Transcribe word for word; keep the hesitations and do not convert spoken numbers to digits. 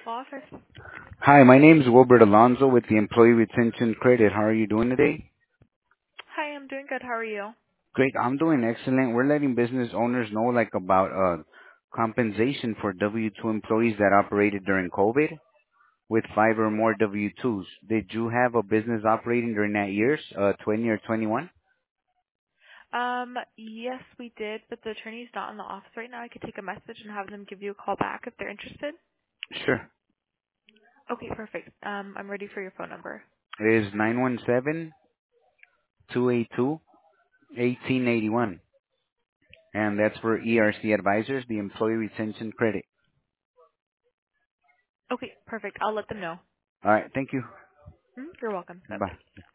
Law office. Hi, my name is Wilbert Alonzo with the Employee Retention Credit. How are you doing today? Hi, I'm doing good. How are you? Great, I'm doing excellent. We're letting business owners know like about uh compensation for W two employees that operated during COVID with five or more W twos. Did you have a business operating during that years, uh twenty or twenty-one? Um, yes, we did, but the attorney's not in the office right now. I could take a message and have them give you a call back if they're interested. Sure. Okay, perfect. Um, I'm ready for your phone number. It is nine one seven, two eight two, one eight eight one. And that's for E R C Advisors, the Employee Retention Credit. Okay, perfect. I'll let them know. All right, thank you. Mm, you're welcome. Bye. Bye-bye.